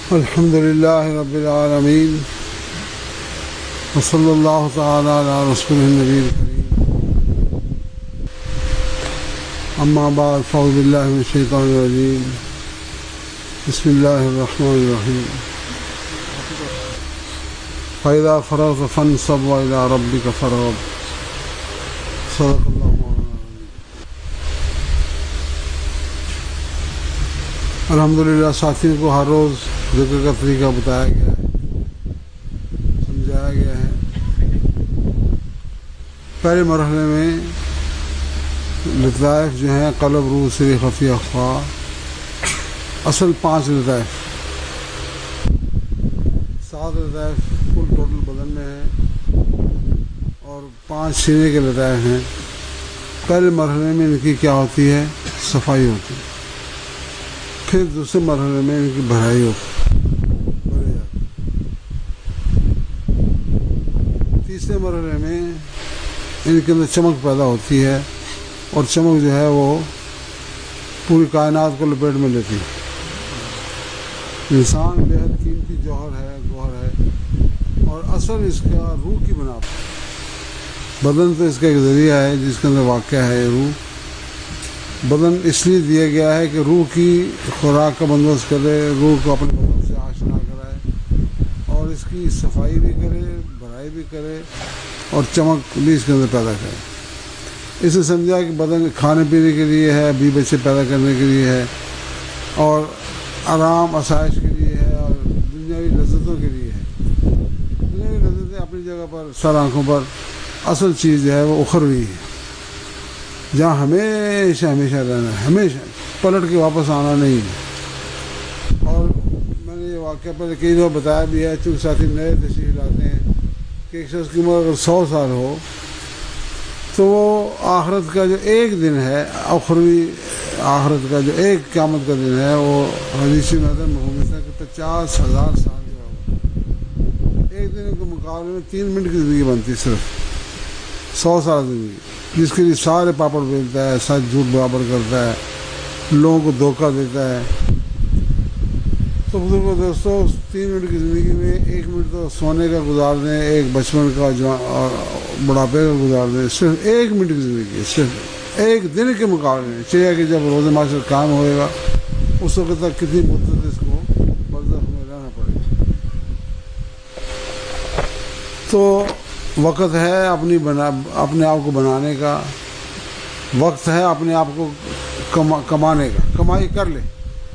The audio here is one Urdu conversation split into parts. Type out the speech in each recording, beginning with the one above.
الحمد للہ رب العالمین وصلی اللہ تعالی علی رسول النبی الکریم اما بعد فاعوذ باللہ من الشیطان الرجیم بسم اللہ الرحمن الرحیم فإذا فرغت فانصب وإلى ربك فارغب صدق اللہ مولانا الحمدللہ ساتھیوں کو ہر روز ذکر کا طریقہ بتایا گیا ہے، سمجھایا گیا ہے۔ پہلے مرحلے میں لطائف جو ہیں قلب روح سر خفی اخفا، اصل 5 لطائف، 7 لطائف کل ٹوٹل بدن میں ہیں اور 5 سینے کے لطائف ہیں۔ پہلے مرحلے میں ان کی کیا ہوتی ہے؟ صفائی ہوتی ہے۔ پھر دوسرے مرحلے میں ان کی بھرائی ہوتی ہے، تیسرے مرحلے میں ان کے اندر چمک پیدا ہوتی ہے اور چمک جو ہے وہ پوری کائنات کو لپیٹ میں لیتی ہے۔ انسان بے حد قیمتی گوہر ہے اور اصل اس کا روح کی بنا پر، بدن تو اس کا ایک ذریعہ ہے جس کے اندر واقع ہے روح۔ بدن اس لیے دیا گیا ہے کہ روح کی خوراک کا بندوبست کرے، روح کو اپنے بدن سے آشنا کرائے اور اس کی صفائی بھی کرے، بھرائی بھی کرے اور چمک بھی اس کے اندر پیدا کرے۔ اسے سمجھا کہ بدن کھانے پینے کے لیے ہے، بی بچے پیدا کرنے کے لیے ہے اور آرام آسائش کے لیے ہے اور دنیاوی لذتوں کے لیے ہے۔ دنیاوی لذتیں اپنی جگہ پر، سر آنکھوں پر، اصل چیز جو ہے وہ اخروی ہے، جہاں ہمیشہ رہنا ہے، ہمیشہ پلٹ کے واپس آنا نہیں ہے۔ اور میں نے یہ واقعہ پہلے کئی دفعہ بتایا بھی ہے، چونکہ ساتھی نئے تشریف لاتے ہیں کہ ایک شخص کی عمر اگر 100 سال ہو تو وہ آخرت کا جو ایک دن ہے، اخروی آخرت کا جو ایک قیامت کا دن ہے، وہ حدیث میں آتا ہے مفہوم سے کہ 50,000 سال کا ہوگا۔ ایک دن کے مقابلے میں 3 منٹ کی زندگی بنتی ہے، صرف 100 سال زندگی، جس کے لیے سارے پاپڑ بیلتا ہے، سچ جھوٹ برابر کرتا ہے، لوگوں کو دھوکہ دیتا ہے۔ تو بزرگوں دوستوں، 3 منٹ کی زندگی میں 1 منٹ تو سونے کا گزار دیں، ایک بچپن کا اور بڑھاپے کا گزار دیں، صرف 1 منٹ کی زندگی، صرف ایک دن کے مقابلے میں چاہیے کہ جب روز معاشر کام ہوئے گا اس وقت تک کتنی مدت اس کو برزخ میں رہنا پڑے گا۔ تو وقت ہے اپنے آپ کو بنانے کا، وقت ہے اپنے آپ کو کمانے کا۔ کمائی کر لے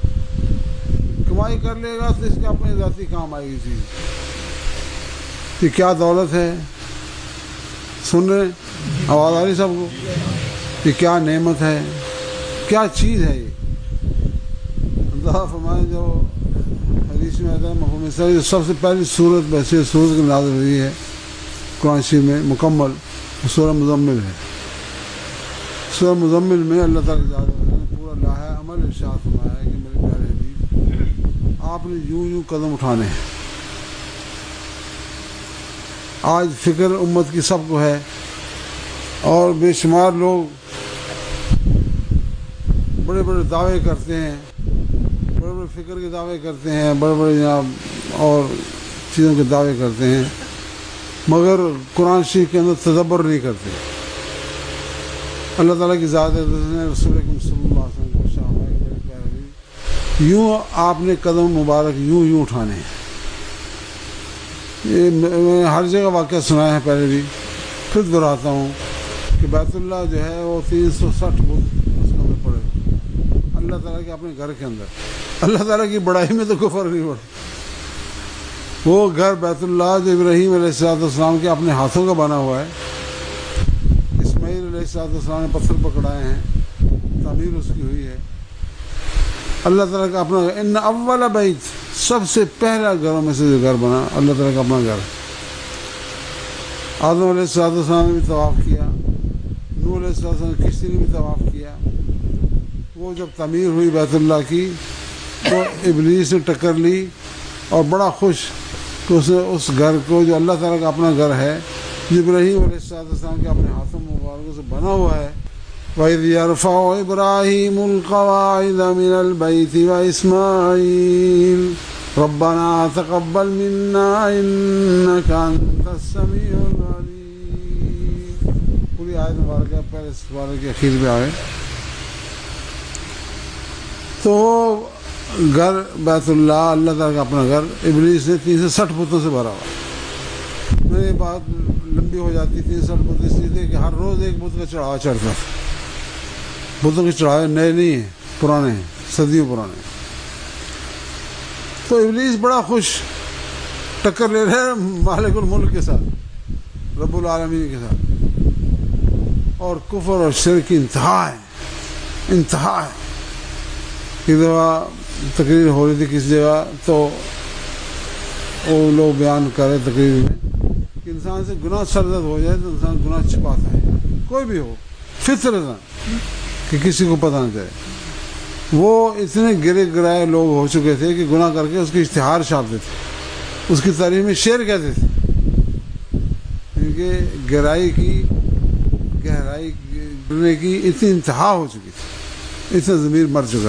گا تو اس کے اپنے ذاتی کام آئے گی چیز۔ یہ کیا دولت ہے؟ سن رہے آواز آ رہی سب کو؟ یہ کیا نعمت ہے، کیا چیز ہے؟ یہ اللہ فرمائے جو حدیث میں آتا ہے مفہوم جو سب سے پہلی صورت بحثیت سورت کی نازل ہوئی ہے قرآن شریف میں مکمل، سورہ مزمل ہے۔ سورہ مزمل میں اللہ تعالیٰ نے پورا لاحہ عمل ارشاد فرمایا ہے کہ میرے پیارے حبیب، آپ نے یوں قدم اٹھانے ہیں۔ آج فکر امت کی سب کو ہے اور بے شمار لوگ بڑے بڑے دعوے کرتے ہیں، بڑے بڑے فکر کے دعوے کرتے ہیں، بڑے بڑے جناب اور چیزوں کے دعوے کرتے ہیں، مگر قرآن شریف کے اندر تدبر نہیں کرتے۔ اللہ تعالیٰ کی ذات نے رسول اکرم صلی اللہ علیہ وسلم کو شامل یوں آپ نے قدم مبارک یوں اٹھانے ہیں۔ یہ میں ہر جگہ واقعہ سنایا ہے پہلے بھی، پھر دہراتا ہوں کہ بیت اللہ جو ہے وہ 360 فٹ اس کے اندر پڑے گا، اللہ تعالیٰ کے اپنے گھر کے اندر۔ اللہ تعالیٰ کی بڑائی میں تو کوئی فرق نہیں پڑتا۔ وہ گھر بیت اللہ جو ابراہیم علیہ السلام کے اپنے ہاتھوں کا بنا ہوا ہے، اسماعیل علیہ السلام نے پتھر پکڑائے ہیں، تعمیر اس کی ہوئی ہے۔ اللہ تعالیٰ کا اپنا ان اول بیت، سب سے پہلا گھروں میں سے جو گھر بنا اللہ تعالیٰ کا اپنا گھر ہے۔ آدم علیہ السلام نے بھی طواف کیا، نوح علیہ السلام نے کشتی نے بھی طواف کیا۔ وہ جب تعمیر ہوئی بیت اللہ کی تو ابلیس نے ٹکر لی اور بڑا خوش کہ اس نے اس گھر کو جو اللہ تعالیٰ کا اپنا گھر ہے، جو ابراہیم علیہ السلام کے اپنے ہاتھوں مبارکوں سے بنا ہوا ہے، وَإِذْ يَرْفَعُ إِبْرَاهِيمُ الْقَوَاعِدَ مِنَ الْبَيْتِ وَإِسْمَاعِيلُ ربنا تقبل منا انك انت السميع العليم. پوری آیت مبارکہ پہلے سورہ کے اخیر میں آئے. تو گھر بیت اللہ، اللہ تعالیٰ کا اپنا گھر، ابلیس نے 360 بتوں سے بھرا ہوا. میری بات لمبی ہو جاتی. 360 بت اس لیے تھے کہ ہر روز ایک بت کا چڑھاوا چڑھتا تھا. بتوں کے چڑھاوے نئے نہیں ہیں، پرانے ہیں، صدیوں پرانے. تو ابلیس بڑا خوش، ٹکر لے رہے ہیں مالک الملک کے ساتھ، رب العالمین کے ساتھ. اور کفر اور شرک کی انتہا ہے، انتہا ہے. ایک دفعہ تقریر ہو رہی تھی کسی جگہ، تو وہ لوگ بیان کر رہے تقریر میں کہ انسان سے گناہ سرزد ہو جائے تو انسان گناہ چھپاتا ہے، کوئی بھی ہو، فطرتاً، کہ کسی کو پتہ نہ چلے. وہ اتنے گرے گرائے لوگ ہو چکے تھے کہ گناہ کر کے اس کی اشتہار چھاپتے تھے، اس کی تعریف میں شعر کہتے تھے. کیونکہ گہرائی گرنے کی اتنی انتہا ہو چکی تھی، اتنا ضمیر مر چکا.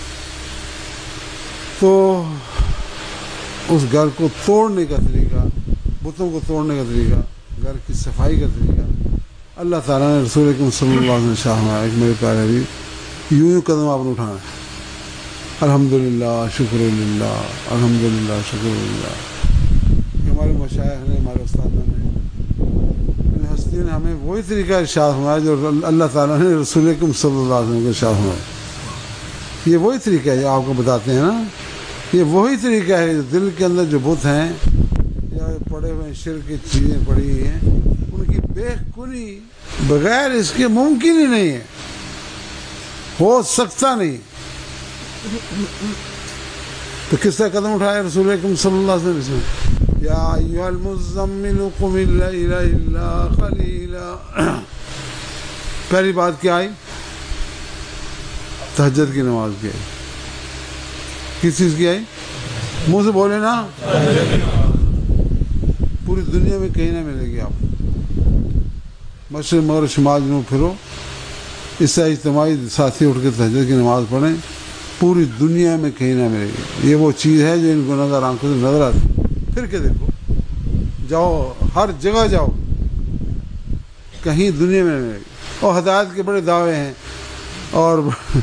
تو اس گھر کو توڑنے کا طریقہ، بتوں کو توڑنے کا طریقہ، گھر کی صفائی کا طریقہ اللہ تعالیٰ نے رسول اکرم صلی اللہ علیہ وسلم شاہ ایک میرے پیارے حبیب، یوں قدم آپ نے اٹھانا ہے. الحمدللہ، شکر للہ، الحمدللہ، شکر للہ. ہمارے مشائخ نے، ہمارے استادوں نے، ان ہستیوں نے ہمیں وہی طریقہ ارشاد فرمایا جو اللہ تعالیٰ نے رسول اکرم صلی اللہ علیہ وسلم کو ارشاد فرمایا. یہ وہی طریقہ ہے جو آپ کو بتاتے ہیں نا، یہ وہی طریقہ ہے. جو دل کے اندر جو بت ہیں یا پڑے ہوئے شرک کی چیزیں پڑی ہوئی ہیں، ان کی بے کنی بغیر اس کے ممکن ہی نہیں ہے، ہو سکتا نہیں. تو کس طرح قدم اٹھایا رسول اکرم صلی اللہ علیہ وسلم؟ یا ایھا المزمل قم اللیل الا قلیلا. پہلی بات کیا آئی؟ تہجد کی نماز کی آئی. کس چیز کی آئی؟ منہ سے بولے نا. پوری دنیا میں کہیں نہ ملے گی آپ. مشرق مغرب شمال جنوب پھرو، اس سے اجتماعی ساتھی اٹھ کے تہجد کی نماز پڑھیں، پوری دنیا میں کہیں نہ ملے گی. یہ وہ چیز ہے جو ان گناہگار آنکھوں سے نظر آتی. پھر کے دیکھو، جاؤ ہر جگہ جاؤ، کہیں دنیا میں ملے گی. اور ہدایت کے بڑے دعوے ہیں، اور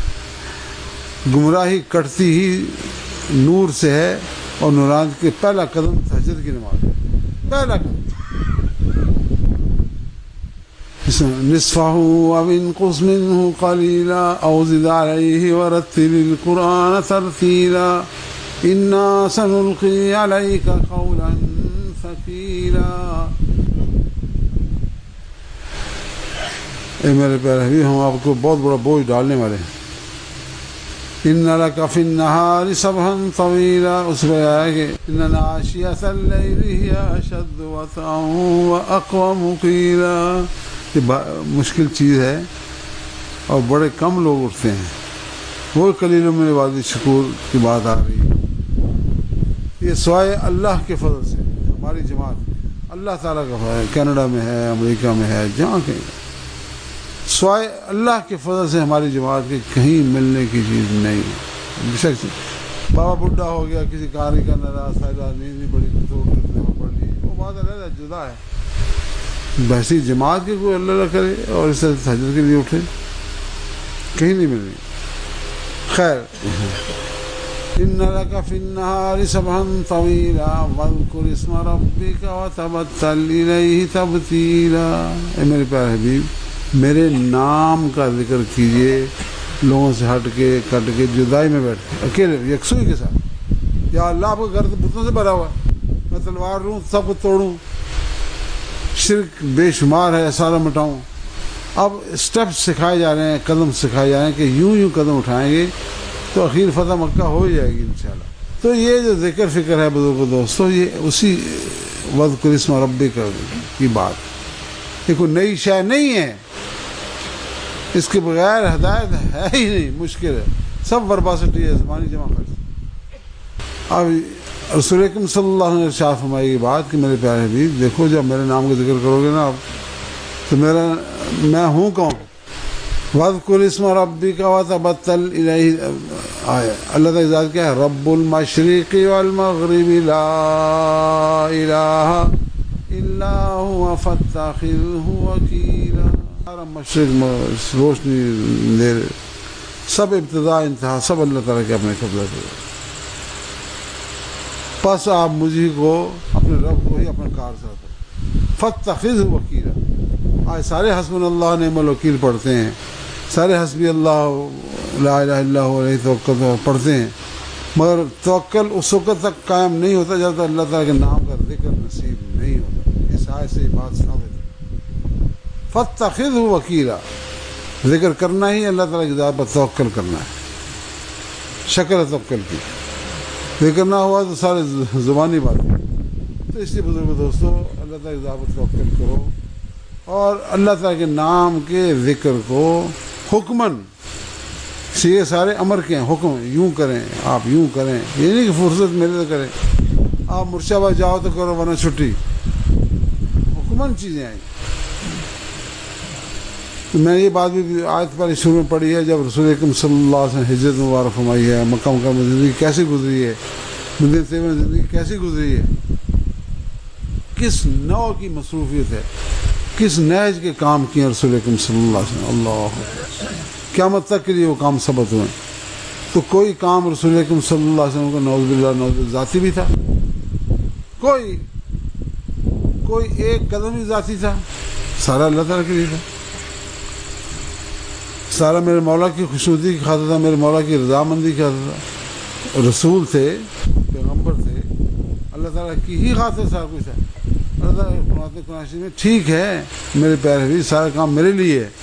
گمراہی کٹتی ہی نور سے ہے. اور نوران کے پہلا قدم تہجد کی نماز ہے، پہلا قدم. نصفہ او انقص منہ قلیلا او زد علیہ ورتل القرآن ترتیلا انا سنلقی علیک قولا ثقیلا. اے میرے پیارے حبیب، ہم آپ کو بہت بڑا بوجھ ڈالنے والے ہیں. ان لک فی النہار سبحا طویلا. اس میں آیا کہ ان ناشیۃ اللیل ہی اشد وطئا واقوم قیلا. یہ مشکل چیز ہے اور بڑے کم لوگ اٹھتے ہیں. وہ قلیل من عبادی شکور کی بات آ رہی ہے. یہ سوائے اللہ کے فضل سے ہماری جماعت اللہ تعالیٰ کا فضل ہے. کینیڈا میں ہے، امریکہ میں ہے، جہاں کہیں، سوائے اللہ کے فضل سے ہماری جماعت کے کہیں ملنے کی چیز نہیں ہے. بے شک بابا بڈھا ہو گیا، کسی کار کا ناراض تھا، نیند نہیں بڑی تو پڑھ لی، وہ بات علیحدہ جدا ہے. ویسی جماعت کے کوئی اللہ اللہ کرے اور اس طرح تہجد کے لیے اٹھے، کہیں نہیں مل رہی. خیر، ان لک فی النہار سبحا طویلا واذکر اسم ربک وتبتل الیہ تبتیلا. اے میرے پیارے حبیب، میرے نام کا ذکر کیجئے، لوگوں سے ہٹ کے کٹ کے جدائی میں بیٹھ کے اکیلے یکسوئی کے ساتھ. یا اللہ، آپ کا گھر بتوں سے بھرا ہوا، میں تلوار لوں سب کو توڑوں، شرک بے شمار ہے، سارا مٹاؤں. اب اسٹیپ سکھائے جا رہے ہیں، قدم سکھائے جا رہے ہیں کہ یوں یوں قدم اٹھائیں گے تو اخیر فتح مکہ ہو جائے گی انشاءاللہ. تو یہ جو ذکر فکر ہے بزرگ دوستو، یہ اسی وذکر اسم ربک کی بات، یہ کوئی نئی شے نہیں ہے. اس کے بغیر ہدایت ہے ہی نہیں، مشکل ہے، سب ورباسٹی ہے، زبانی جمع خرچ. اب رسول اکرم صلی اللہ علیہ وسلم نے ارشاد فرمائی یہ بات کہ میرے پیارے حبیب، دیکھو جب میرے نام کا ذکر کرو گے نا آپ، تو میں ہوں کون؟ وَاذْكُرِ اسْمَ رَبِّكَ وَتَبَتَّلْ إِلَيْهِ اللہ تعالیٰ ذات کیا ہے؟ رب المشرق والمغرب لا الہ الا هو فاتخذہ وکیلا. سارا مشرق روشنی اندھیرے سب ابتدا انتہا سب اللہ تعالیٰ کے اپنے قبضہ پہ. پس آپ مجھے کو اپنے رب کو ہی اپنا کار ساتھ فاتخذہ وکیلا. آج سارے حسبنا اللہ نعم الوکیل پڑھتے ہیں، سارے حسبی اللہ لا الہ الا هو علیہ توکل پڑھتے ہیں، مگر توکل اس وقت تک قائم نہیں ہوتا جب تک اللہ تعالیٰ کے نام کا ذکر نصیب نہیں ہوتا. اس آیت سے یہ بات ثابت ہے. فاتخذہ وکیلا، ذکر کرنا ہی اللہ تعالیٰ کی ذات پر توکل کرنا ہے. شکل توکل کی ذکر نہ ہوا تو سارے زبانی باتیں. تو اس لیے بزرگ دوستو اللہ تعالیٰ کی ذات پر توکل کرو اور اللہ تعالیٰ کے نام کے ذکر کو حکمن، یہ سارے امر کے ہیں، حکم یوں کریں، آپ یوں کریں، یہ نہیں کہ فرصت ملے تو کریں. آپ مرشدآباد جاؤ تو کرو ورنہ چھٹی، حکمن چیزیں آئیں. تو میں یہ بات بھی آیت پر شروع میں پڑھی ہے جب رسول اکرم صلی اللہ علیہ وسلم ہجرت مبارک فرمائی ہے، مکہ مکرمہ میں زندگی کیسی گزری ہے، مدینہ طیبہ میں زندگی کیسی گزری ہے، کس نوع کی مصروفیت ہے، کس نہج کے کام کیے رسول اکرم صلی اللہ علیہ وسلم. اللہ قیامت تک کے لیے وہ کام ثبت ہوئے. تو کوئی کام رسول اکرم صلی اللہ علیہ وسلم کو نعوذ باللہ ذاتی بھی تھا، کوئی ایک قدم بھی ذاتی تھا، سارا اللہ تعالیٰ کے لیے تھا. سارا میرے مولا کی خوشنودی کی خاطر تھا، میرے مولا کی رضامندی کی خاطر تھا. رسول تھے، پیغمبر تھے، اللہ تعالیٰ کی ہی خاطر سارا کچھ ہے. اللہ تعالیٰ فرماتے ہیں قرآن شریف میں ٹھیک ہے میرے پیارے حبیب سارا کام میرے لیے ہے،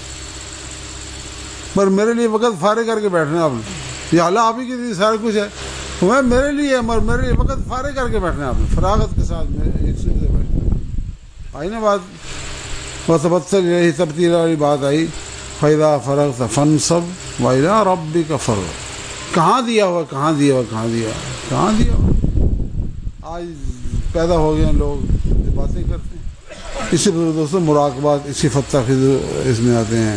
پر میرے لیے وقت فارغ کر کے بیٹھنا ہے آپ نے. یہ اللہ آپ ہی کے لیے سارا کچھ ہے، میں میرے لیے مگر میرے لیے وقت فارغ کر کے بیٹھنا ہے آپ نے، فراغت کے ساتھ ایک سوچ سے بیٹھنا. آئی نا بات، وَتَبَتَّلْ إِلَيْهِ تَبْتِيلًا والی بات آئی. فَإِذَا فَرَغْتَ فَانصَبْ وَإِلَىٰ رَبِّكَ فَارْغَب. کہاں دیا ہوا، کہاں دیا ہوا، کہاں دیا کہاں دیا ہوا. آج پیدا ہو گئے لوگ باتیں کرتے ہیں. اسی پر دوستوں مراقبات اسی فتخذ اس میں آتے ہیں.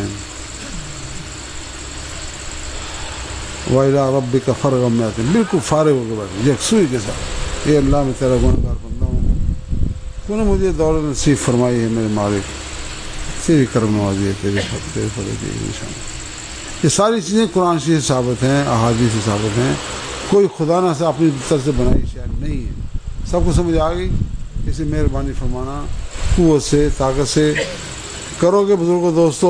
وَإِلَىٰ رَبِّكَ فَارْغَب میں آتے ہیں، بالکل فارغ ہو کے بیٹھے یکسوئی کے ساتھ. اے اللہ میں تیرا گنہگار بندہ ہوں، تو نے مجھے دولت نصیب فرمائی ہے میرے مالک، تیری کرم نوازی ہے، تیرے فضل کی نشان. یہ ساری چیزیں قرآن شریف سے ثابت ہیں، احادیث سے ثابت ہیں. کوئی خدا نہ سے اپنی طرف سے بنائی شاید نہیں ہے. سب کو سمجھ آ گئی. اسے مہربانی فرمانا قوت سے طاقت سے کرو گے بزرگوں دوستو.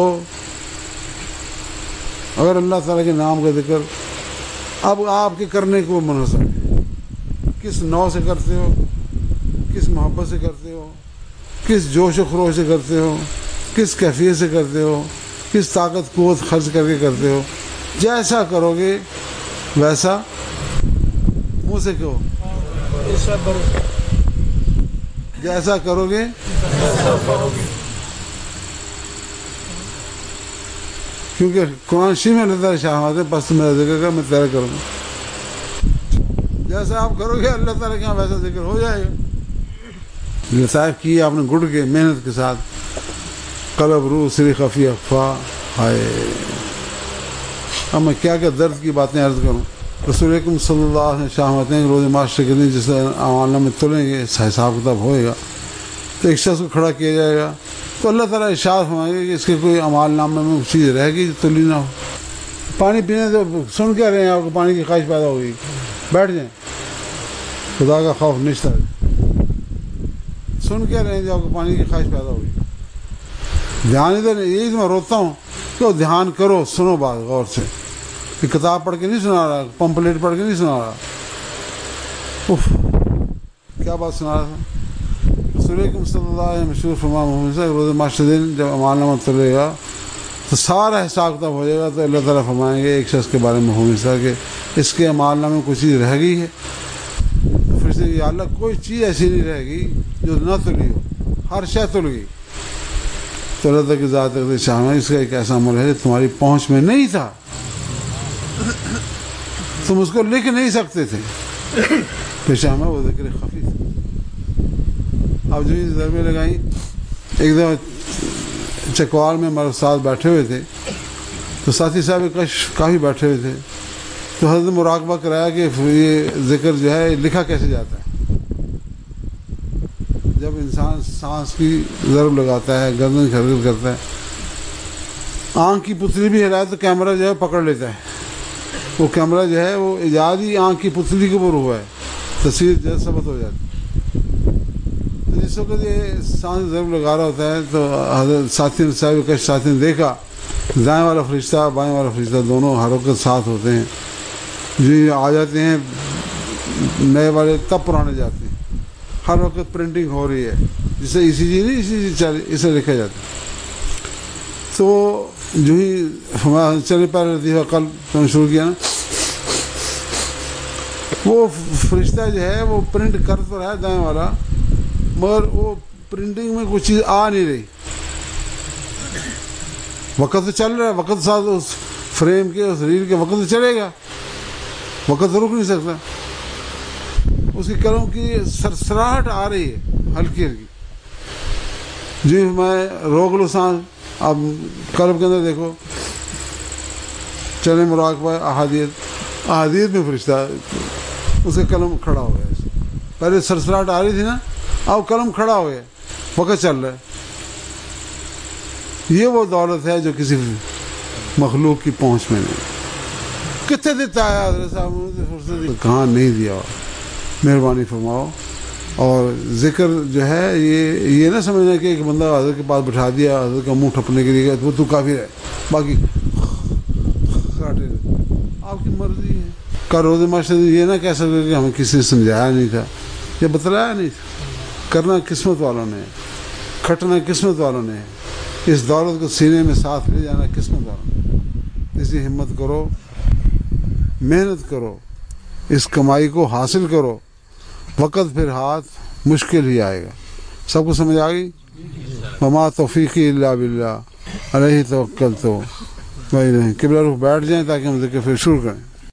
اگر اللہ تعالیٰ کے نام کا ذکر اب آپ کے کرنے کو منحصر ہے، کس نوع سے کرتے ہو، کس محبت سے کرتے ہو، کس جوش و خروش سے کرتے ہو، کس کیفیت سے کرتے ہو، کس طاقت قوت خرچ کر کے کرتے ہو. جیسا کرو گے ویسا منہ سے کہو، جیسا کرو گے کیونکہ قرآن شریف میں اللہ تعالیٰ شاہمات ہے، بس میرا ذکر کر میں تیرا کروں گا. جیسا آپ کرو گے اللہ تعالیٰ کے یہاں ویسا ذکر ہو جائے گا. لطائف کی آپ نے گڑ کے محنت کے ساتھ، قلب روح سری خفی اخفا. ہائے اب میں کیا درد کی باتیں عرض کروں. رسول اکرم صلی اللہ علیہ وسلم شاہمات ہیں روز معاشرے کے دن جس عوام میں تلیں گے، حساب کتاب ہوئے گا تو ایک شخص کو کھڑا کیا جائے گا تو اللہ تعالیٰ ارشاد فرمائے گا کہ اس کے کوئی اعمال نامے میں چیز رہ گئی تو تلی نہ ہو. پانی پینے تو سن کیا رہے ہیں آپ کو پانی کی خواہش پیدا ہوگی، بیٹھ جائیں، خدا کا خوف نشتہ سن کیا رہے ہیں جو آپ کو پانی کی خواہش پیدا ہوگی. دھیان ادھر، یہی تو میں روتا ہوں کہ دھیان کرو، سنو بات غور سے. یہ کتاب پڑھ کے نہیں سنا رہا، پمپلیٹ پڑھ کے نہیں سنا رہا. اف کیا بات سنا رہا تھا. رسول اکرم صلی اللہ علیہ وسلم مشہور فرما محمد صاحب روز معاشرے دن جب اعمال نامہ تلے گا تو سارا حساب کتاب ہو جائے گا تو اللہ تعالیٰ فرمائیں گے ایک شخص کے بارے میں محمد صاحب کہ اس کے اعمال نامے میں کوئی چیز رہ گئی ہے. تو پھر سے یا اللہ کوئی چیز ایسی نہیں رہ گئی جو نہ تلی ہو، ہر شے تل گئی. تو اللہ تعالیٰ کی ذات شاہ اس کا ایک ایسا عمل ہے جو تمہاری پہنچ میں نہیں تھا، تم اس کو لکھ نہیں سکتے تھے، پیشہ میں وہ ذکر خفی تھا. اب جو ضربے لگائیں، ایک دفعہ چکوال میں ہمارے استاد بیٹھے ہوئے تھے تو ساتھی صاحب کش کافی بیٹھے ہوئے تھے، تو حضرت مراقبہ کرایا کہ یہ ذکر جو ہے لکھا کیسے جاتا ہے۔ جب انسان سانس کی ضرب لگاتا ہے، گردن خرگل کرتا ہے، آنکھ کی پتلی بھی ہلائے تو کیمرہ جو ہے پکڑ لیتا ہے۔ وہ کیمرہ جو ہے وہ ایجادی آنکھ کی پتلی کے اوپر ہوا ہے، تصویر جو ہے ثبت ہو جاتی ہے۔ تو جس وقت یہ سانس ضرب لگا رہا ہوتا ہے تو حضرت ساتھی صاحب کش ساتھی نے دیکھا دائیں والا فرشتہ بائیں والا فرشتہ دونوں ہر وقت ساتھ ہوتے ہیں، جو یہ آ جاتے ہیں نئے والے تب پرانے جاتے ہیں، ہر وقت پرنٹنگ ہو رہی ہے، جسے ای سی جی نہیں، ای سی جی اسے لکھا جاتا ہے۔ تو جو ہی ہمارا چلے پہلے لطیفہ کل تو نے شروع کیا نا، وہ فرشتہ جو ہے وہ پرنٹ کر تو رہا ہے دائیں والا، مگر وہ پرنٹنگ میں کچھ چیز آ نہیں رہی۔ وقت تو چل رہا ہے، وقت ساتھ اس فریم کے اس ریل کے وقت تو چلے گا، وقت تو رک نہیں سکتا۔ اس کی قلم کی سرسراہٹ آ رہی ہے ہلکی ہلکی، جی میں روک لو سانس۔ اب قلب کے اندر دیکھو چلے مراقبہ احادیث میں فرشتہ اس کا قلم کھڑا ہو گیا، پہلے سرسراہٹ آ رہی تھی نا، اب قلم کھڑا ہو گیا، وقت چل رہا ہے۔ یہ وہ دولت ہے جو کسی مخلوق کی پہنچ میں نہیں۔ کتنے دیتا ہے حضرت صاحب؟ کہاں نہیں دیا، مہربانی فرماؤ۔ اور ذکر جو ہے یہ نہ سمجھنا کہ ایک بندہ حضرت کے پاس بٹھا دیا حضرت کا منہ ٹھپنے کے لیے تو کافی ہے، باقی آپ کی مرضی ہے۔ کا روز معاشرے یہ نہ کہہ سکتے کہ ہمیں کسی نے سمجھایا نہیں تھا یا بتلایا نہیں تھا۔ کرنا قسمت والوں نے، کھٹنا قسمت والوں نے، اس دولت کو سینے میں ساتھ لے جانا قسمت والوں نے۔ اسی ہمت کرو، محنت کرو، اس کمائی کو حاصل کرو، وقت پھر ہاتھ مشکل ہی آئے گا۔ سب کو سمجھ آ گئی؟ وما توفیقی الا باللہ علیہ توکلت۔ قبلہ رخ بیٹھ جائیں تاکہ ہم ذکر پھر شروع کریں۔